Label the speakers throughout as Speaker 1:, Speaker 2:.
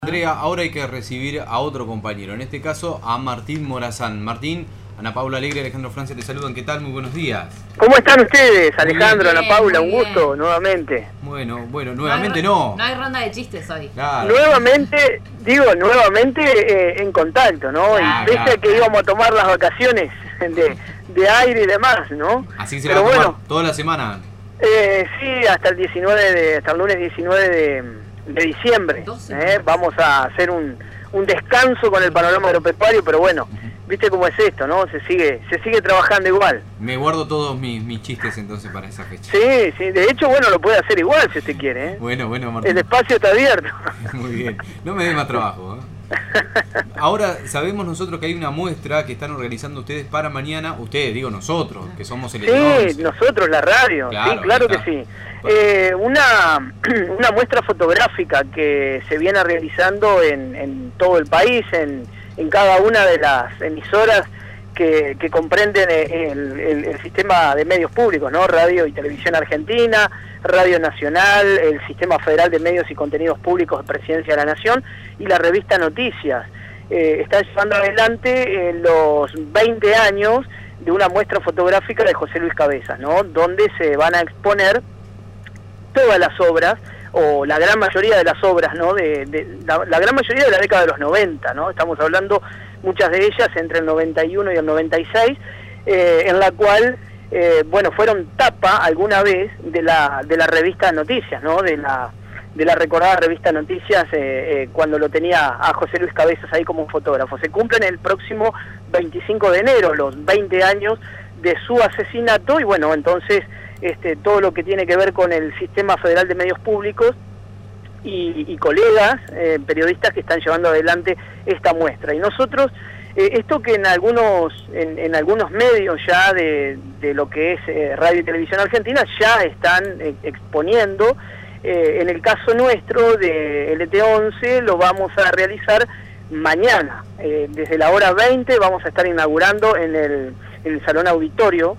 Speaker 1: Andrea, ahora hay que recibir a otro compañero, en este caso a Martín Morazán. Martín, Ana Paula Alegre, Alejandro Francia te saludan. ¿Qué tal? Muy buenos días.
Speaker 2: ¿Cómo están ustedes, Alejandro,
Speaker 3: Bien,
Speaker 2: Ana Paula?
Speaker 3: muy
Speaker 2: Un gusto,
Speaker 3: bien.
Speaker 2: nuevamente.
Speaker 1: Bueno, nuevamente no.
Speaker 3: No hay ronda de chistes hoy.
Speaker 1: Claro.
Speaker 2: Nuevamente en contacto, ¿no?
Speaker 1: Ah,
Speaker 2: Y pese
Speaker 1: claro.
Speaker 2: a que íbamos a tomar las vacaciones de aire y demás, ¿no?
Speaker 1: Así que se
Speaker 2: Pero
Speaker 1: va a tomar
Speaker 2: bueno,
Speaker 1: toda la semana.
Speaker 2: sí, hasta el lunes 19 de diciembre.
Speaker 3: 12
Speaker 2: Vamos a hacer un descanso con el panorama agropecuario, pero bueno, viste cómo es esto, ¿no? Se sigue trabajando igual.
Speaker 1: Me guardo todos mis chistes entonces para esa fecha.
Speaker 2: Sí, de hecho, bueno, lo puede hacer igual si usted quiere, ¿eh?
Speaker 1: Bueno, Martín.
Speaker 2: El espacio está abierto.
Speaker 1: Muy bien. No me dé más trabajo, ¿eh? Ahora sabemos nosotros que hay una muestra que están organizando ustedes para mañana. Ustedes, digo nosotros, que somos el
Speaker 2: Sí, nosotros, la radio,
Speaker 1: Claro,
Speaker 2: sí, claro
Speaker 1: ahí
Speaker 2: que sí. Una muestra fotográfica que se viene realizando en todo el país, en cada una de las emisoras que comprenden el sistema de medios públicos, ¿no? Radio y Televisión Argentina, Radio Nacional, el Sistema Federal de Medios y Contenidos Públicos de Presidencia de la Nación y la revista Noticias. Están llevando adelante los 20 años de una muestra fotográfica de José Luis Cabezas, ¿no? Donde se van a exponer todas las obras, o la gran mayoría de las obras, ¿no? La gran mayoría de la década de los 90, ¿no? Estamos hablando, muchas de ellas, entre el 91 y el 96, en la cual, fueron tapa alguna vez de la revista Noticias, ¿no? De la recordada revista Noticias, cuando lo tenía a José Luis Cabezas ahí como un fotógrafo. Se cumplen el próximo 25 de enero los 20 años de su asesinato y bueno, entonces todo lo que tiene que ver con el Sistema Federal de Medios Públicos y colegas, periodistas que están llevando adelante esta muestra. Y nosotros, esto que en algunos medios ya de lo que es Radio y Televisión Argentina ya están exponiendo, en el caso nuestro de LT11 lo vamos a realizar mañana, desde la hora 20 vamos a estar inaugurando en el Salón Auditorio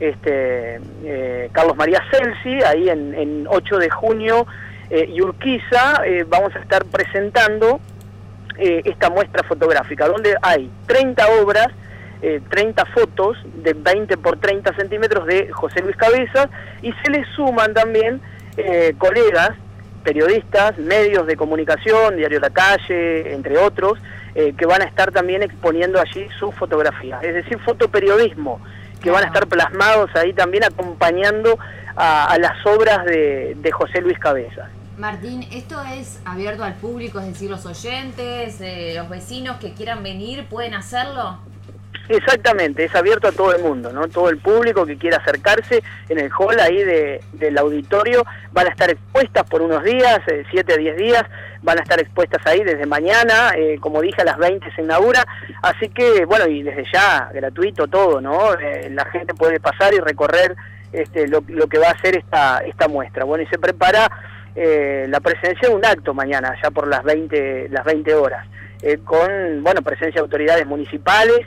Speaker 2: Carlos María Celsi, ahí en 8 de junio y Urquiza, vamos a estar presentando esta muestra fotográfica, donde hay 30 obras, 30 fotos de 20 por 30 centímetros de José Luis Cabezas, y se le suman también colegas, periodistas, medios de comunicación, Diario La Calle, entre otros, que van a estar también exponiendo allí sus fotografías, es decir, fotoperiodismo, que van a estar plasmados ahí también acompañando a las obras de José Luis Cabezas.
Speaker 3: Martín, ¿esto es abierto al público, es decir, los oyentes, los vecinos que quieran venir, pueden hacerlo?
Speaker 2: Exactamente, es abierto a todo el mundo, ¿no? Todo el público que quiera acercarse en el hall ahí del auditorio van a estar expuestas por unos días, 7 a 10 días, van a estar expuestas ahí desde mañana, como dije, a las 20 se inaugura, así que, bueno, y desde ya, gratuito todo, ¿no? La gente puede pasar y recorrer lo que va a ser esta muestra. Bueno, y se prepara la presencia de un acto mañana, ya por las 20 horas, con, bueno, presencia de autoridades municipales,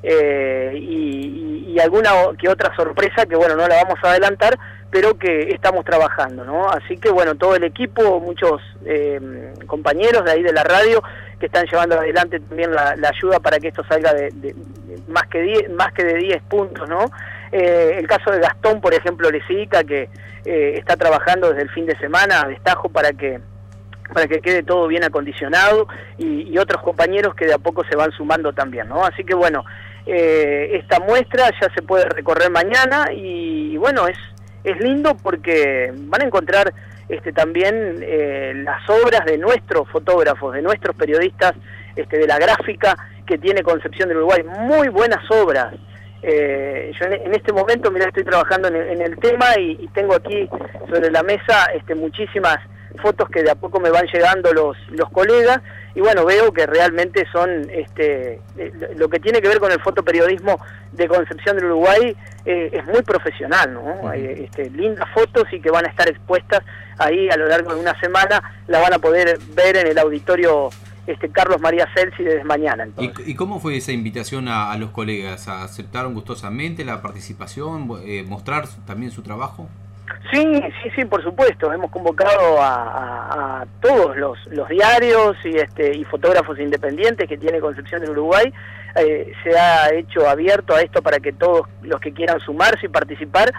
Speaker 2: y alguna que otra sorpresa que bueno, no la vamos a adelantar, pero que estamos trabajando, ¿no? Así que bueno, todo el equipo, muchos compañeros de ahí de la radio que están llevando adelante también la ayuda para que esto salga de más que de 10 puntos, ¿no? El caso de Gastón, por ejemplo, Lesica, que está trabajando desde el fin de semana a destajo para que quede todo bien acondicionado, y otros compañeros que de a poco se van sumando también, ¿no? Así que bueno, esta muestra ya se puede recorrer mañana y bueno, es lindo porque van a encontrar también las obras de nuestros fotógrafos, de nuestros periodistas, de la gráfica que tiene Concepción del Uruguay, muy buenas obras. Yo en este momento, mira, estoy trabajando en el tema y tengo aquí sobre la mesa muchísimas fotos que de a poco me van llegando los colegas, y bueno, veo que realmente son lo que tiene que ver con el fotoperiodismo de Concepción del Uruguay, es muy profesional, ¿no? Hay lindas fotos y que van a estar expuestas ahí a lo largo de una semana, la van a poder ver en el auditorio Carlos María Celsi desde mañana.
Speaker 1: ¿Y cómo fue esa invitación a los colegas? ¿Aceptaron gustosamente la participación, mostrar también su trabajo?
Speaker 2: Sí, por supuesto. Hemos convocado a todos los diarios y fotógrafos independientes que tiene Concepción del Uruguay. Se ha hecho abierto a esto para que todos los que quieran sumarse y participar,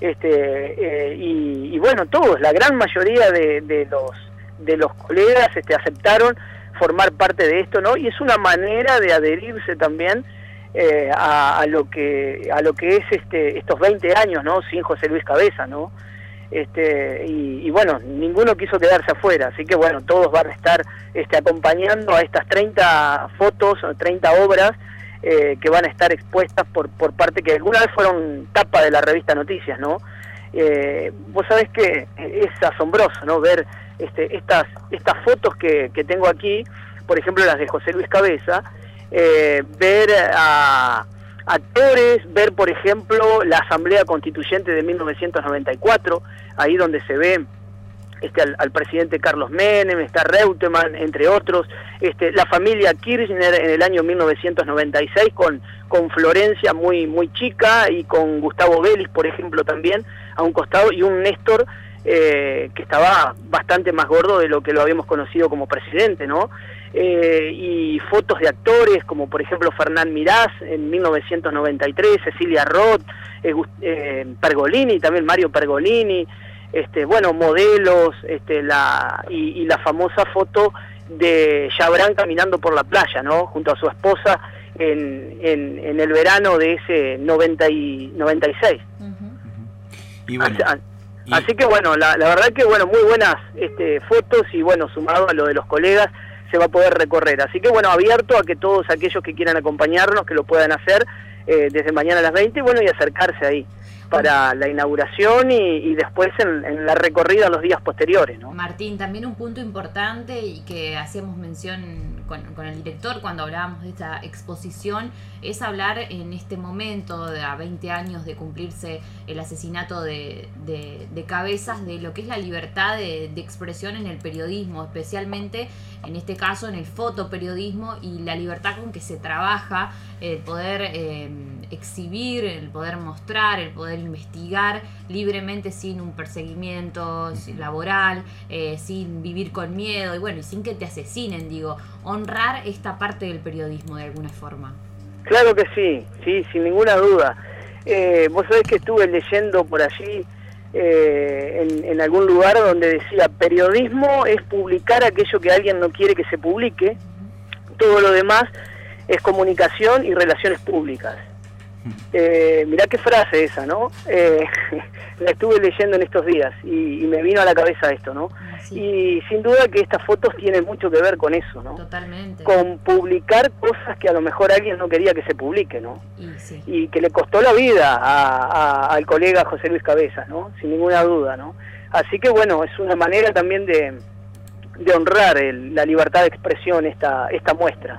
Speaker 2: y bueno, todos, la gran mayoría de los colegas aceptaron formar parte de esto, ¿no? Y es una manera de adherirse también a lo que es estos 20 años, ¿no? Sin José Luis Cabeza, ¿no? Y bueno, ninguno quiso quedarse afuera, así que bueno, todos van a estar acompañando a estas 30 fotos, 30 obras que van a estar expuestas por parte que alguna vez fueron tapa de la revista Noticias, ¿no? Vos sabés que es asombroso, ¿no? Ver estas fotos que tengo aquí, por ejemplo las de José Luis Cabeza, ver a actores, ver por ejemplo la Asamblea Constituyente de 1994, ahí donde se ve al presidente Carlos Menem, está Reutemann, entre otros, la familia Kirchner en el año 1996 con Florencia muy chica, y con Gustavo Vélez, por ejemplo, también a un costado, y un Néstor que estaba bastante más gordo de lo que lo habíamos conocido como presidente, ¿no? Y fotos de actores como por ejemplo Fernán Mirás en 1993, Cecilia Roth, Pergolini, también Mario Pergolini, bueno, modelos, y la famosa foto de Chabrán caminando por la playa, ¿no? Junto a su esposa en el verano de ese 96.
Speaker 1: Y bueno,
Speaker 2: así que bueno, la verdad que bueno, muy buenas fotos, y bueno, sumado a lo de los colegas, se va a poder recorrer. Así que bueno, abierto a que todos aquellos que quieran acompañarnos, que lo puedan hacer desde mañana a las 20, bueno, y acercarse ahí para la inauguración y después en la recorrida los días posteriores, ¿no?
Speaker 3: Martín, también un punto importante y que hacíamos mención con el director cuando hablábamos de esta exposición, es hablar en este momento, a 20 años de cumplirse el asesinato de Cabezas, de lo que es la libertad de expresión en el periodismo, especialmente en este caso en el fotoperiodismo, y la libertad con que se trabaja, el poder exhibir, el poder mostrar, el poder investigar libremente sin un perseguimiento laboral, sin vivir con miedo, y bueno, y sin que te asesinen, digo, honrar esta parte del periodismo de alguna forma.
Speaker 2: Claro que sí, sin ninguna duda. Vos sabés que estuve leyendo por allí en algún lugar donde decía: periodismo es publicar aquello que alguien no quiere que se publique, todo lo demás es comunicación y relaciones públicas. Mirá qué frase esa, ¿no? La estuve leyendo en estos días y me vino a la cabeza esto, ¿no? Sí. Y sin duda que estas fotos tienen mucho que ver con eso, ¿no?
Speaker 3: Totalmente.
Speaker 2: Con publicar cosas que a lo mejor alguien no quería que se publique, ¿no?
Speaker 3: Sí.
Speaker 2: Y que le costó la vida al colega José Luis Cabezas, ¿no? Sin ninguna duda, ¿no? Así que bueno, es una manera también de honrar la libertad de expresión esta muestra.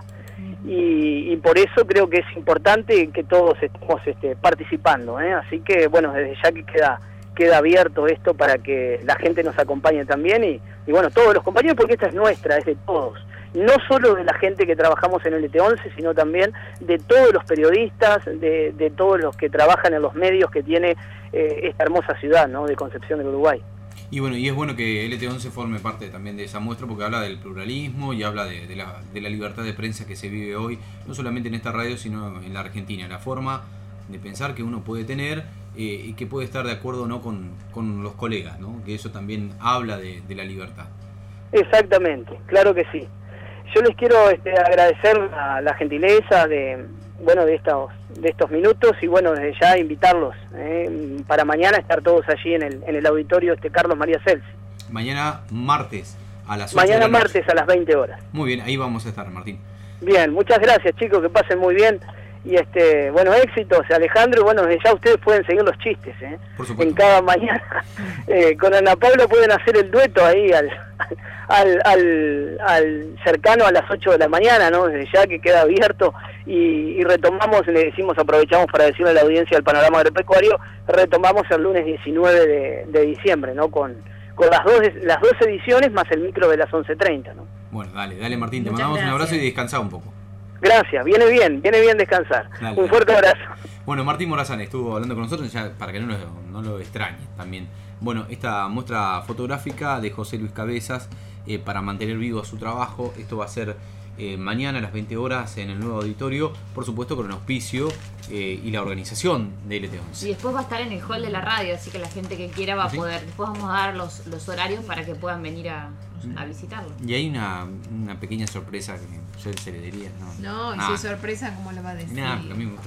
Speaker 2: Y por eso creo que es importante que todos estemos participando, ¿eh? Así que bueno, desde ya que queda abierto esto para que la gente nos acompañe también, y bueno, todos los compañeros, porque esta es nuestra, es de todos, no solo de la gente que trabajamos en el LT11, sino también de todos los periodistas, de todos los que trabajan en los medios que tiene esta hermosa ciudad, ¿no? De Concepción del Uruguay.
Speaker 1: Y bueno, y es bueno que LT11 forme parte también de esa muestra, porque habla del pluralismo y habla de la libertad de prensa que se vive hoy, no solamente en esta radio, sino en la Argentina, la forma de pensar que uno puede tener y que puede estar de acuerdo o no con los colegas, ¿no? Que eso también habla de la libertad.
Speaker 2: Exactamente, claro que sí. Yo les quiero agradecer la gentileza de estos minutos, y bueno, desde ya invitarlos para mañana estar todos allí en el auditorio Carlos María Celsi.
Speaker 1: Mañana martes a las 8
Speaker 2: Mañana
Speaker 1: de la noche.
Speaker 2: martes a las 20 horas.
Speaker 1: Muy bien, ahí vamos a estar, Martín.
Speaker 2: Bien, muchas gracias, chicos, que pasen muy bien. Y bueno, éxitos, Alejandro, y bueno, desde ya ustedes pueden seguir los chistes,
Speaker 1: Por supuesto.
Speaker 2: en cada mañana. Con Ana Paula pueden hacer el dueto ahí al cercano a las 8 de la mañana, ¿no? Desde ya que queda abierto, y retomamos, le decimos, aprovechamos para decirle a la audiencia del Panorama Agropecuario, retomamos el lunes 19 de diciembre, ¿no? Con las dos ediciones más el micro de las 11:30, ¿no?
Speaker 1: Bueno, dale Martín, te
Speaker 3: Muchas
Speaker 1: mandamos un abrazo
Speaker 3: gracias.
Speaker 1: y descansa un poco.
Speaker 2: Gracias, viene bien descansar.
Speaker 1: Dale.
Speaker 2: Un fuerte abrazo.
Speaker 1: Bueno, Martín Morazán estuvo hablando con nosotros, ya para que no lo extrañe también. Bueno, esta muestra fotográfica de José Luis Cabezas para mantener vivo su trabajo. Esto va a ser mañana a las 20 horas en el nuevo auditorio, por supuesto con el auspicio y la organización de LT11.
Speaker 3: Y después va a estar en el hall de la radio, así que la gente que quiera va a poder. Después vamos a dar los horarios para que puedan venir a visitarlo.
Speaker 1: Y hay una pequeña sorpresa que yo se le diría.
Speaker 4: No, si es sorpresa, ¿cómo lo va a decir?
Speaker 1: Nada, a mí me gusta.